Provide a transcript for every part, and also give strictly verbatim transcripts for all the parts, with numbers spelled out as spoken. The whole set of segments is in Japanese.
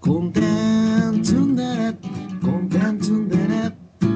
コンテンツンデレコンテンツンデレ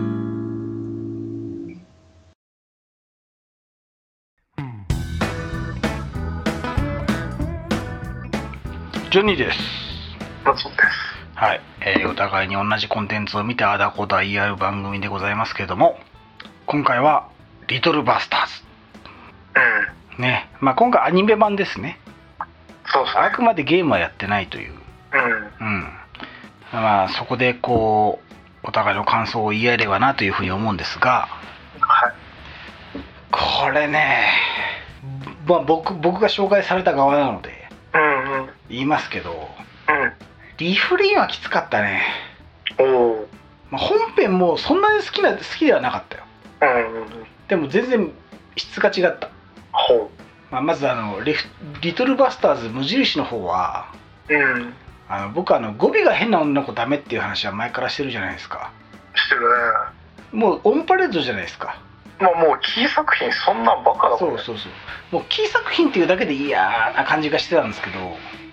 ジョニーです。 そうです。 はい、えーお互いに同じコンテンツを見てあだこだ言い合う番組でございますけれども、今回はリトルバスターうん。 ズね。まあ今回アニメ版ですね。 そうですね。 あくまでゲームはやってないという。 うん。 うん。まあそこでこうお互いの感想を言い合えればなというふうに思うんですが、 はい。 これね、まあ僕僕が紹介された側なのでうんうん。 言いますけど、 うん。 リフレインはきつかったね。 おお。 まあ、本編もそんなに好きな好きではなかったよ。 うんうん。 でも全然質が違った。 ほまあ、まずあのリフリトルバスターズ無印の方は、 う。うん。 あの僕あの語尾が変な女の子ダメっていう話は前からしてるじゃないですか。 してるもうオンパレードじゃないですか。 ね。もうもうキー作品そんなんばっかだもんね。 そうそうそう。もうキー作品っていうだけで嫌な感じがしてたんですけど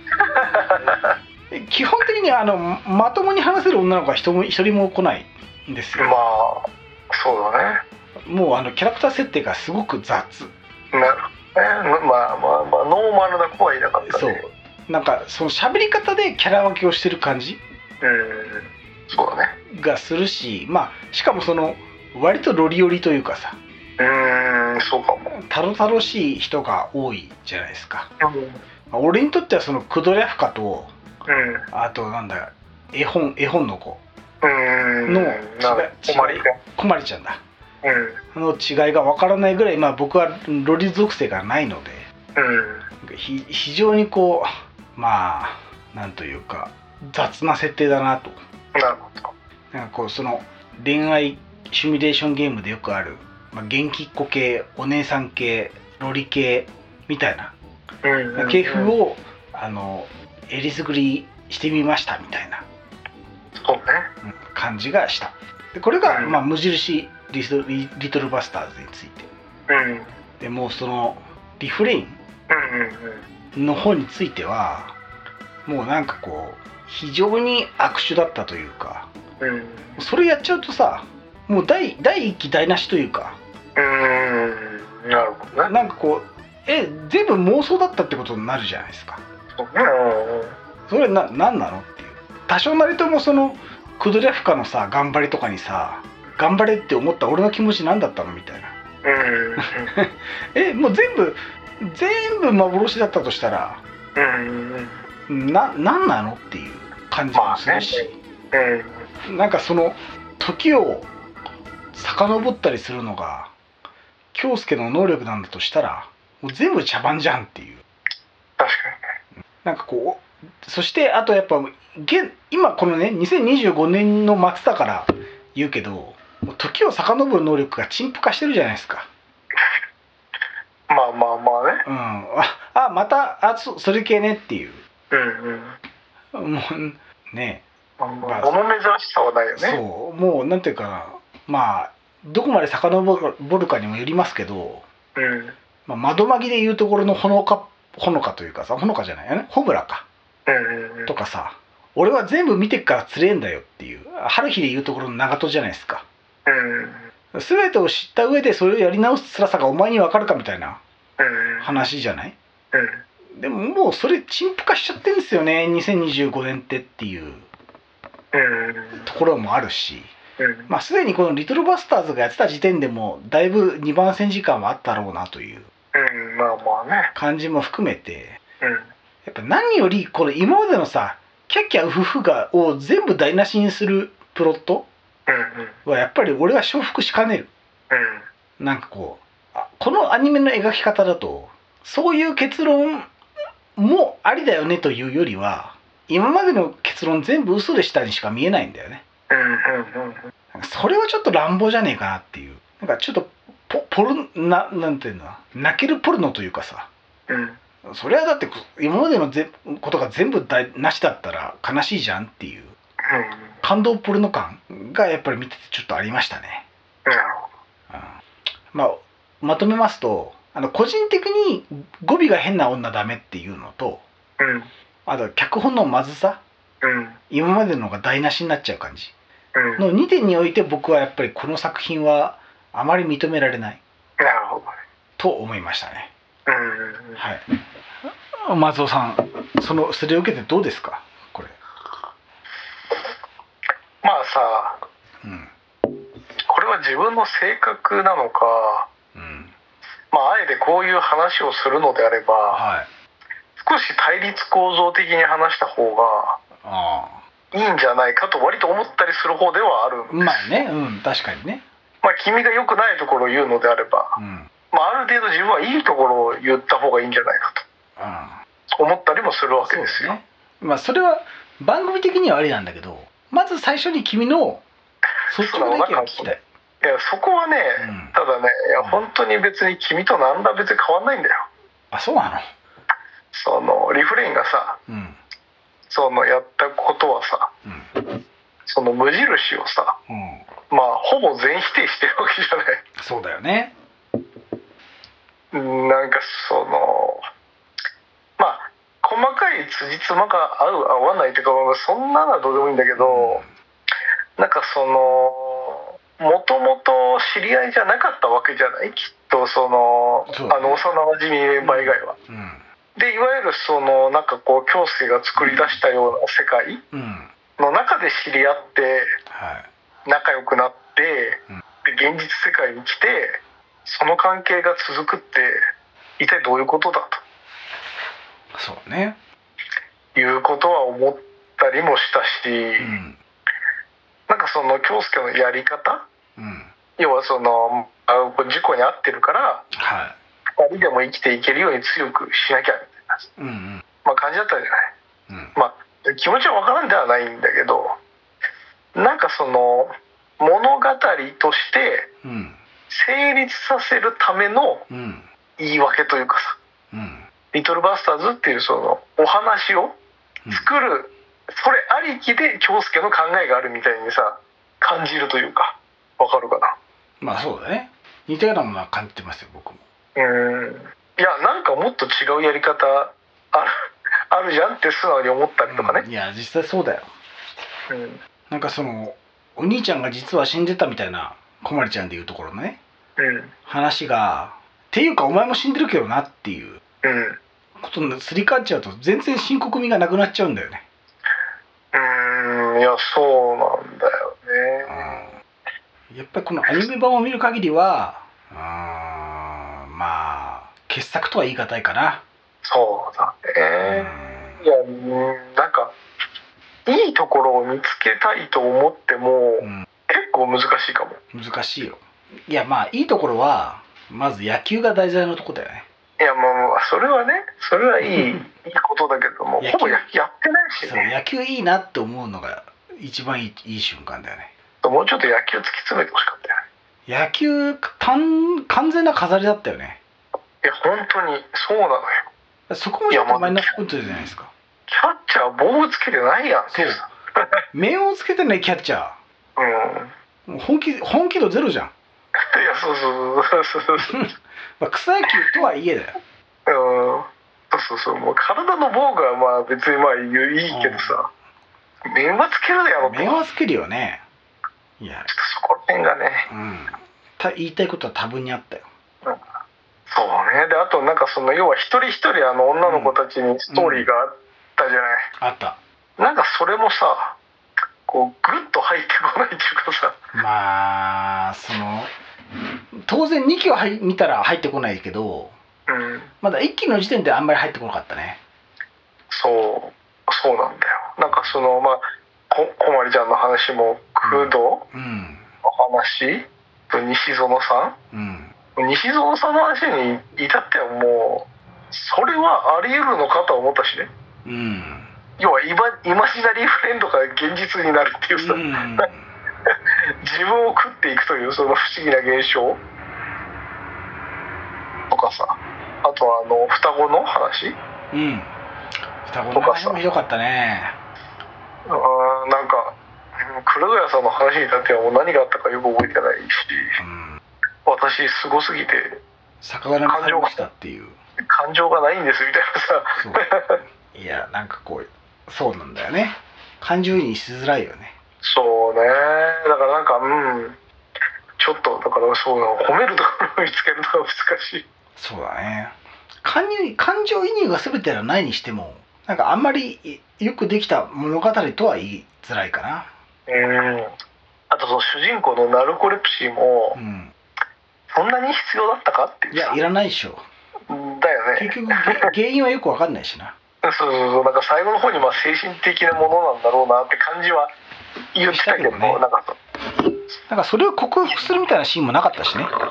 基本的にあのまともに話せる女の子は一も一人も来ないんですよ。 まあそうだね。 もうあのキャラクター設定がすごく雑。 なるほどね。まあまあまあノーマルな子はいなかったね。 そうなんかその喋り方でキャラ分けをしてる感じうん。そうだね。 がするし、まあしかもその割とロリ寄りというかさ、 うーん、そうかも。 タロタロしい人が多いじゃないですか。 うん。 まあ俺にとってはそのクドリャフカと、 うん。 あとなんだ絵本絵本の子うーん。 のなる違い困りか。 コマリちゃんだうん。 の違いがわからないぐらい、まあ僕はロリ属性がないので、 うん。 ひ非常にこうまあなんというか雑な設定だなと。 なるほど。 なんかこうその恋愛シミュレーションゲームでよくある、まあ、元気っ子系お姉さん系ロリ系みたいなうん。 系譜をあのえりすぐりしてみましたみたいなそうね。 感じがした。でこれが、 うんまあ、無印リトリリトルバスターズについてうん。うんでもうそのリフレインうんの方についてはもうなんかこう非常に悪手だったというか、 うん。うん。 それやっちゃうとさもう第第一期台無しというか、 うーん、なるほどね。 なんかこうえ全部妄想だったってことになるじゃないですか。 そうね。 それな何なのっていう。多少なりともそのクドリャフカのさ頑張りとかにさ頑張れって思った俺の気持ち何だったのみたいな。 うん。 えもう全部全部幻だったとしたらうん。 な何なのっていう感じもするし、 うん。 なんかその時を遡ったりするのが京介の能力なんだとしたらもう全部茶番じゃんっていう。 確かなんかこうそしてあとやっぱ現今このねにせんにじゅうごねんの末だから言うけどもう時を遡る能力が陳腐化してるじゃないですか。 に。まあまあまあね。 うんああまたあ そ, それ系ねっていううんうん。 もうねまあまあ、物珍しさはないよね。 そうもうなんていうかなまあどこまで遡るかにもよりますけど、 うん。 まあ、窓マギでいうところのほのかほのかというかさほのかじゃないよねホムラかうんうん。 とかさ俺は全部見てっからつれえんだよっていう春日でいうところの長門じゃないですか。 うん。 全てを知った上でそれをやり直す辛さがお前に分かるかみたいなうん。 話じゃない。 うん。 でももうそれ陳腐化しちゃってるんですよねにせんにじゅうごねんってっていううん。 ところもあるし、 うん。 まあすでにこのリトルバスターズがやってた時点でもだいぶにばん戦時間はあったろうなといううん。まあまあね。 感じも含めてうん。 やっぱ何よりこの今までのさキャッキャウフフがを全部台無しにするプロットうん。 はやっぱり俺は承服しかねる。 うん。 なんかこうあこのアニメの描き方だとそういう結論もありだよねというよりは今までの結論全部嘘でしたにしか見えないんだよね。 うん。うん。 なんかそれはちょっと乱暴じゃねえかなっていうなんかちょっとポポルななんていうの泣けるポルノというかさうん。 それはだって今までのぜことが全部だなしだったら悲しいじゃんっていう感動ポルノ感がやっぱり見ててちょっとありましたね。 なるほうんまあ、まとめますとあの個人的に語尾が変な女ダメっていうのとど。うん。 あと脚本のまずさうん今までのが台無しになっちゃう感じうんのにてんにおいて、僕はやっぱりこの作品はあまり認められないなるほどね。 と思いましたね。 うんうんうんはい松尾さん、そのそれを受けてどうですかこれ。 まあさ、 うんこれは自分の性格なのか、 うんまああえてこういう話をするのであれば、 はい少し対立構造的に話した方があいいんじゃないかと割と思ったりする方ではあるんです。 あまあねうん確かにねまあ君が良くないところを言うのであれば、 うんまあある程度自分はいいところを言った方がいいんじゃないかあと思ったりもするわけそうでよ。 ですすね。まあそれは番組的にはありなんだけど、まず最初に君の率直な意見を聞きたい。 いやそこはね、 うんただね、いや本当に別に君と何ら別に変わんないんだよ。 あそうなの。 そのリフレインがさ、 うんそのやったことはさ、 うんその無印をさ、 うんまあほぼ全否定してるわけじゃない。 そうだよね。 なんかそのまあ細かい辻褄が合う合わないというか、そんなのはどうでもいいんだけど、なんかそのもともと知り合いじゃなかったわけじゃない、きっとそのそうだねあの幼馴染メンバー以外は。 うんでいわゆるそのなんかこう京介が作り出したような世界うんの中で知り合ってはい仲良くなって、 うんで現実世界に来てその関係が続くって一体どういうことだそうね。 ということは思ったりもしたし、 うんなんかその京介のやり方、 うん要はそのあ事故に遭ってるからはふたりでも生きていけるように強くしなきゃみたいな、 いうんうんまあ、感じだったじゃない。 うんまあ気持ちはわからんではないんだけど、なんかその物語としてうん成立させるためのうん言い訳というかさ、 うんリトルバスターズっていうそのお話を作る、それありきで京介の考えがあるみたいにさ感じるというか、わかるかな。 まあそうだね。似たようなものは感じてますよ僕も。 うーん、いやなんかもっと違うやり方あるあるじゃんって素直に思ったりとかね。 うんいや実際そうだよ。 うんなんかそのお兄ちゃんが実は死んでたみたいなこまりちゃんでいうところのねうん話が、っていうかお前も死んでるけどなっていううんことにすり替わっちゃうと全然深刻味がなくなっちゃうんだよね。 うーん、いやそうなんだよね。 うんやっぱりこのアニメ版を見る限りはうーんまあ傑作とは言い難いかな。 そうだね。いやうんなんかいいところを見つけたいと思っても、 うん結構難しいかも。 難しいよ。いやまあいいところはまず野球が題材のとこだよね。 いやまあまあそれはね、それはいいいいことだけども、 野球ほぼややってないしそうね。 野球いいなって思うのが一番いいいい瞬間だよね。 もうちょっと野球突き詰めてほしかったよね。 野球単完全な飾りだったよね。 いや本当にそうなのよ。 そこもちょっとマイナスポイントじゃないですか。 キャッチャー防具つけてないやんっていうさ。 面をつけてないキャッチャうん。 ーもう本気本気度ゼロじゃん。 いやそうそうそうそうそう。 まあ草野球とはいえだよ。 うん。そうそうそう。もう体の防具はまあ別にまあいいいいけどさ、面はつけるやろと。 面はつけるよね。いや、 ちょっとそこら辺がね。 うん。た言いたいことは多分にあったよ。 そうね。であとなんかその要は一人一人あの女の子たちにストーリーがあったじゃない。 あった。 なんかそれもさ、こうグッと入ってこないっていうかさ。 まあその当然にきをはい見たら入ってこないけど、 うん。 まだいっきの時点であんまり入ってこなかったね。 そうそうなんだよ。なんかそのまあここまりちゃんの話も工藤のうん話と西園さうんん、西園さんの話に至ってはもうそれはあり得るのかと思ったしね。 うん要はイマイマジナリーフレンドが現実になるっていうさ、 うん自分を食っていくというその不思議な現象とかさ、あとはあの双子の話、 うん双子の話もひどかったね。 あーなんかうん黒谷さんの話に至ってはもう何があったかよく覚えてないし、 うん私すごすぎて逆恨みされましたっていう。 感情がないんですみたいなさ。 そういやなんかこうそうなんだよね。 感情移入しづらいよね。 そうね。だからなんかうんちょっとだからそうな褒めるところを見つけるのが難しい。 そうだね。感情感情移入が全てではないにしても、なんかあんまりよくできた物語とは言いづらいかな。 うんあとその主人公のナルコレプシーも、 うん、 そんなに必要だったかっていう。 いやいらないでしょ。 だよね。 結局原因はよく分かんないしな。 そうそうそうなんか最後の方にまあ精神的なものなんだろうなって感じは言ってたけど、ね、なんかなんかそれを克服するみたいなシーンもなかったしね。 なん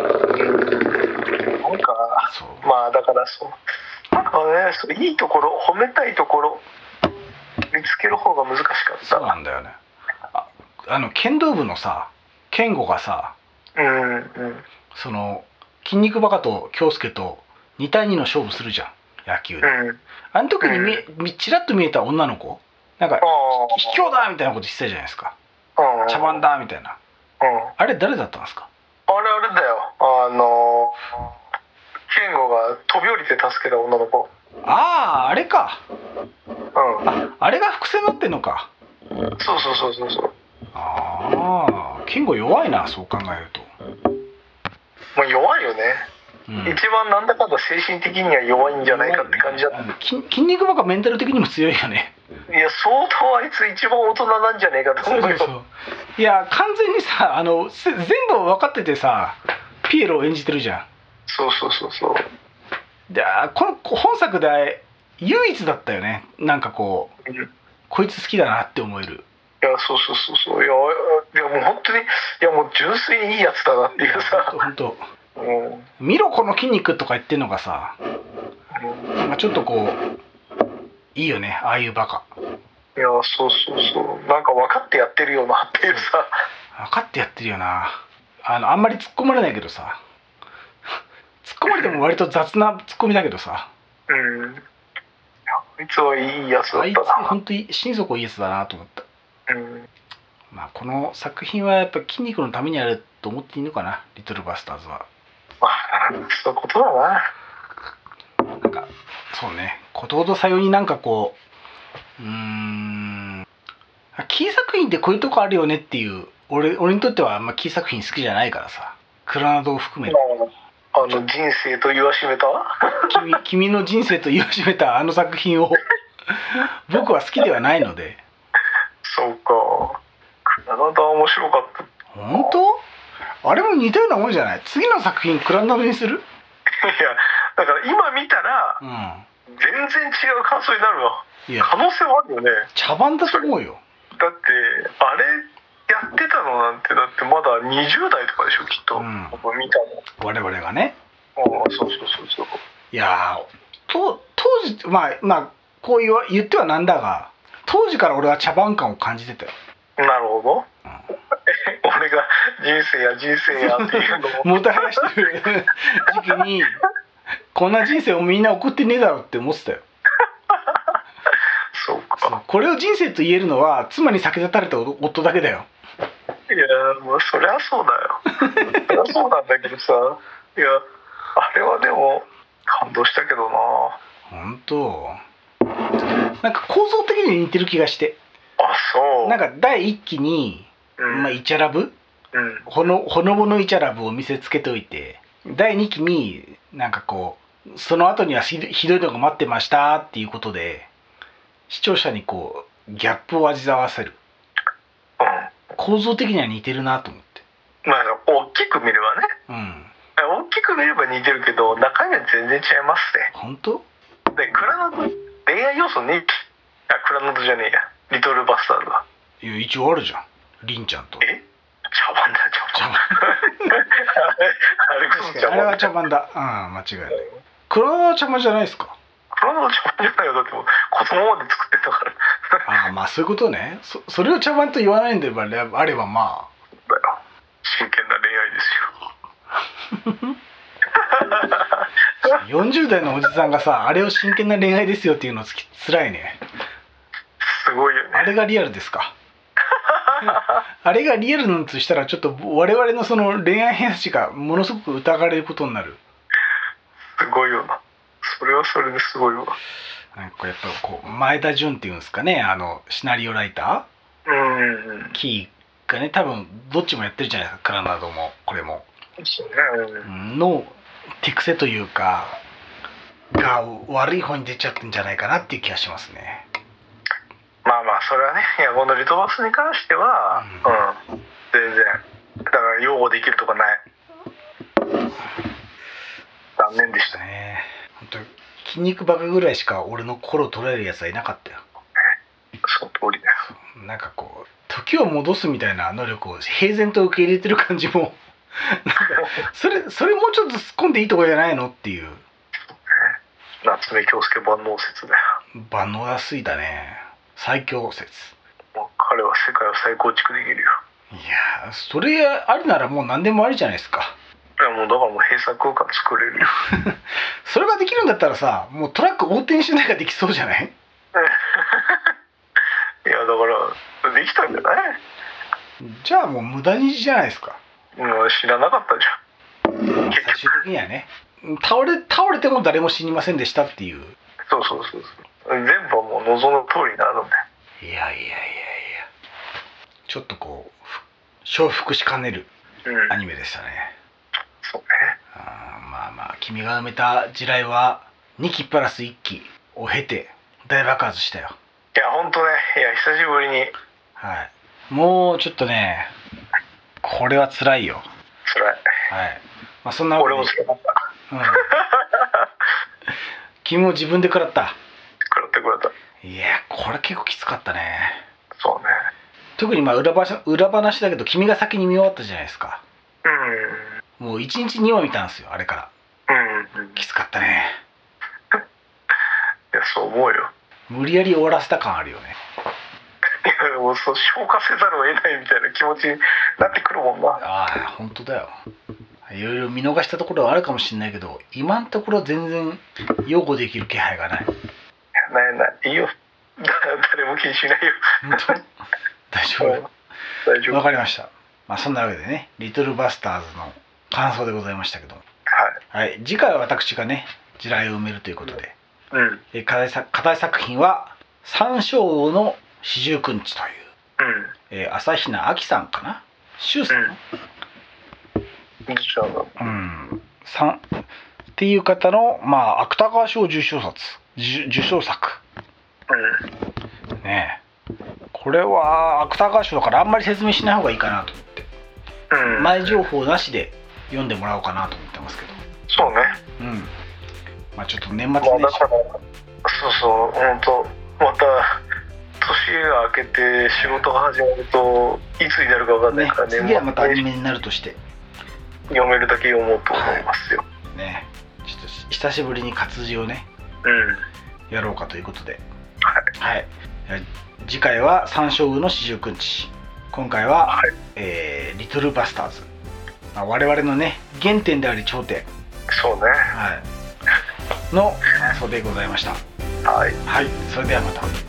かそうまあだからそうなんかねそういいところ褒めたいところ見つける方が難しかった。 そうなんだよね。ああの剣道部のさ剣吾がさ、 うんうん、 その筋肉バカと京介とに対にの勝負するじゃん野球で、うん、あの時に見、うん、ちらっと見えた女の子なんか卑怯だみたいなこと言ってたじゃないですか。茶番だみたいな、うん、あれ誰だったんですか。 あれあれだよあの健吾が飛び降りて助けた女の子。 あああれか、 うん、 ああれが伏線になってんのか。 そうそうそうそうそうああ健吾弱いなそう考えると。 まあ弱いよね、うん、一番なんだかんだ精神的には弱いんじゃないかって感じだった、ね、 筋肉バカメンタル的にも強いよね。 いや相当あいつ一番大人なんじゃねえかと思うよ。そうそうそういや完全にさあの全部分かっててさピエロを演じてるじゃん。 そうそうそうそうでこの本作で唯一だったよねなんかこう、うん、こいつ好きだなって思える。 いやそうそうそうそういやいやもう本当にいやもう純粋にいいやつだなっていうさ本当うん見ろこの筋肉とか言ってんのがさ、うん、なんかちょっとこういいよねああいうバカ。 いやそうそうそうなんか分かってやってるよなっていうさ分かってやってるよな。あのあんまり突っ込まれないけどさ突っ込まれても割と雑な突っ込みだけどさうんあいつはいいやつだったな。あいつ本当に心底いいやつだなと思った。うんまあこの作品はやっぱ筋肉のためにあると思っていいのかなリトルバスターズは。 まあそういうことだな。 なんかそうねことほどさようになんかこううーんキー作品ってこういうとこあるよねっていう俺俺にとってはあんまキー作品好きじゃないからさクラナドを含めてあの人生と言わしめた君, 君の人生と言わしめたあの作品を僕は好きではないので。 そうかクラナドは面白かった。 本当あれも似たようなもんじゃない。次の作品クラナドにする。いやだから今見たら、うん、全然違う感想になるわ。いや可能性はあるよね。 茶番だと思うよ。 だってあれやってたのなんてだってまだにじゅう代とかでしょきっと、うん、僕見たの我々がね。 ああそうそうそうそういやと当時まあまあこう言わ言ってはなんだが当時から俺は茶番感を感じてたよ。 なるほど、うん、俺が人生や人生やっていうのをもたらしてる時期にこんな人生をみんな送ってねえだろって思ってたよ。 そうかこれを人生と言えるのは妻に先立たれた夫だけだよ。 いやもうそりゃそうだよそりゃそうなんだけどさいやあれはでも感動したけどな。 本当なんか構造的に似てる気がして。 あそうなんかだいいっきに、うんまあ、イチャラブ、うん、ほのほのぼのイチャラブを見せつけておいてだいにきになんかこうその後にはひどいのが待ってましたっていうことで視聴者にこうギャップを味わわせる、うん、構造的には似てるなと思って。 まあ大きく見ればね、うん、大きく見れば似てるけど中身は全然違いますね。 本当でクラナド恋愛要素ねあクラナドじゃねえやリトルバスターズは。 いや一応あるじゃんリンちゃんと。 え茶番だよ茶番あれこそ茶番あれは茶番だ。うん間違いない。クラナドは茶番じゃないですか。 クラナド茶番じゃないよだってもう子供まで作ってたからああまあそういうことね。 そ, それを茶番と言わないんであればまあだよ真剣な恋愛ですよよんじゅう代のおじさんがさあれを真剣な恋愛ですよっていうのつきつらいね。 すごいよね。 あれがリアルですかあれがリアルなんとしたらちょっと我々のその恋愛偏差値がものすごく疑われることになる。 すごいよな。それはそれですごいわ。 なんかやっぱこう前田純っていうんですかね、あのシナリオライタうんうんーキーがね、多分どっちもやってるじゃないですか、クラナドもこれもそうね、うんの手癖というかが悪い方に出ちゃってんじゃないかなっていう気がしますね。 まあまあそれはね、いやこのリトバスに関しては、うん、全然だから擁護できるとかない。残念でしたね。 ね本当筋肉バカぐらいしか俺の心を捉えるやつはいなかったよ。 その通りだよ。 なんかこう時を戻すみたいな能力を平然と受け入れてる感じもなんかそれそれもうちょっと突っ込んでいいとこじゃないのっていう。 夏目恭輔万能説だよ。 万能やすいだね、最強説。 もう彼は世界を再構築できるよ。 いやそれありならもう何でもありじゃないですか。 いやもうだからもう閉鎖空間作れるよ。 それができるんだったらさ、もうトラック横転しないができそうじゃない？ いやだからできたんじゃない？ じゃあもう無駄にじゃないですか。 もう知らなかったじゃん。 最終的にはね、倒れ倒れても誰も死にませんでしたっていう。 そうそうそうそう。全部はもう望む通りになるんだよ。 いやいやいやいや、ちょっとこう承服しかねるうん、 アニメでしたね。 そうね。 あまあまあ君が埋めた地雷はにきプラスいっきを経て大爆発したよ。 いやほんとね、いや久しぶりに。 はい、もうちょっとねこれは辛いよ。 辛い。 はい、まあそんなわけで俺も辛かった。 うん、君も自分で食らった。 食らってくれた。 いやこれ結構きつかったね。 そうね。 特にまあ裏話、裏話だけど君が先に見終わったじゃないですか。 うんもういちにちにわ見たんですよあれから。 うんうん。いきつかったね。 やそう思うよ。 無理やり終わらせた感あるよね。 いやもうそう消化せざるを得ないみたいな気持ちになってくるもんな。 ああ本当だよ。いろいろ見逃したところはあるかもしれないけど今のところ全然擁護できる気配がない。 いやないないいいよ。だ誰も気にしないよ。 本当大丈夫。 大丈夫。 わかりました。まあそんなわけでねリトルバスターズの感想でございましたけども、 はい、 はい、次回は私がね地雷を埋めるということで、 うんえ課題作課題作品は三章王の四十九日という、 うんえー、朝比奈亜紀さんかな、周さん、 うんどちらだ。 うん、さんっていう方の、まあ、芥川賞受賞作受受賞作うんねえ、これは芥川賞だからあんまり説明しない方がいいかなと思って、 うん、 前情報なしで読んでもらおうかなと思ってますけど、 そうね。 うんまあちょっと年末まあ年始、 だからそうそう本当また年が明けて仕事が始まるといつになるか分かんないねからね。 次はまたアニメになるとして読めるだけ読もうと思いますよ。 ね、ちょっと久しぶりに活字をねうんやろうかということで、 はいはい、次回は三章の四十九日、今回は、 はいえーリトルバスターズ、まあ、我々のね原点であり頂点、 そうね。 はい、の感想でございました。 はいはい、それではまた。